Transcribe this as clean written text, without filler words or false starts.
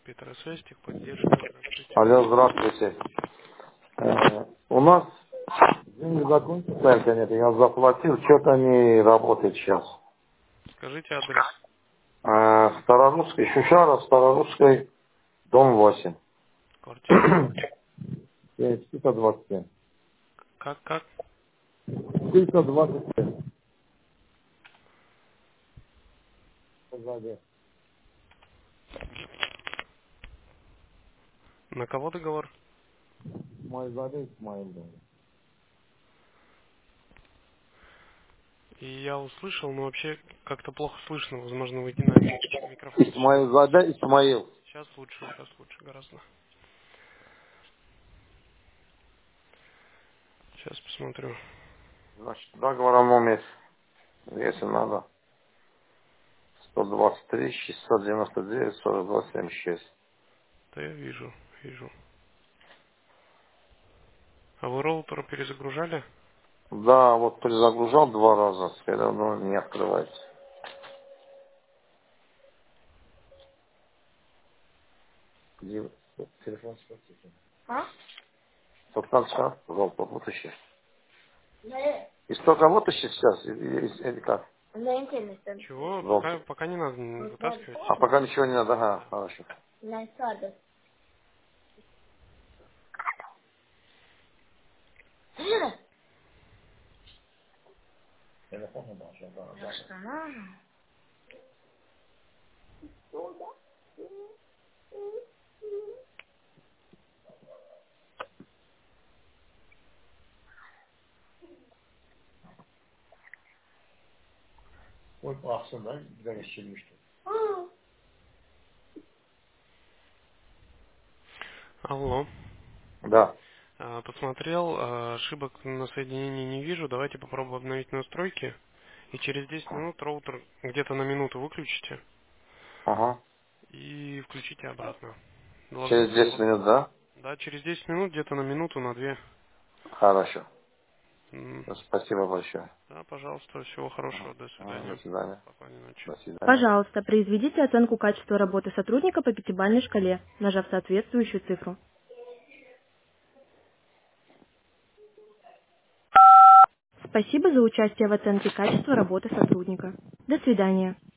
Петросвязь, техподдержка, здравствуйте. Алло, здравствуйте. У нас деньги закончились, нет, я заплатил, что-то не работает сейчас. Скажите адрес. Старорусской, Шушара, Старорусской, дом 8. Квартира номер. 427. Как? 427. Сзади. На кого договор? Мой сзади, мой дом. И я услышал, но вообще как-то плохо слышно. Возможно, выйти на микрофон чуть-чуть Исмаил погромче. Заде, Исмаил. Сейчас лучше гораздо. Сейчас посмотрю. Значит, договор момент, если надо. 123, 699, 42, 76. Да я вижу. А вы роутер перезагружали? Да, вот перезагружал 2 раза, все равно не открывается. Где телефон спросите? Топтан сейчас, пожалуйста, вытащи. И столько вытащи сейчас, или как? Чего? Желтый. Пока не надо вытаскивать. А пока ничего не надо, ага, Да. хорошо. Телефон не дал, сейчас, да. Ой, пахнет, да, горящий лист. Алло. Да. Посмотрел, ошибок на соединении не вижу. Давайте попробуем обновить настройки. И через 10 минут роутер где-то на минуту выключите Ага. и включите обратно. Должно Через 10 сработать. минут, да? Да, через 10 минут, где-то на минуту, на две. Хорошо. М, Спасибо большое. Да, пожалуйста, всего хорошего, до До свидания. свидания. Спокойной ночи. До свидания. Пожалуйста, произведите оценку качества работы сотрудника по пятибалльной шкале, нажав соответствующую цифру. Спасибо за участие в оценке качества работы сотрудника. До свидания.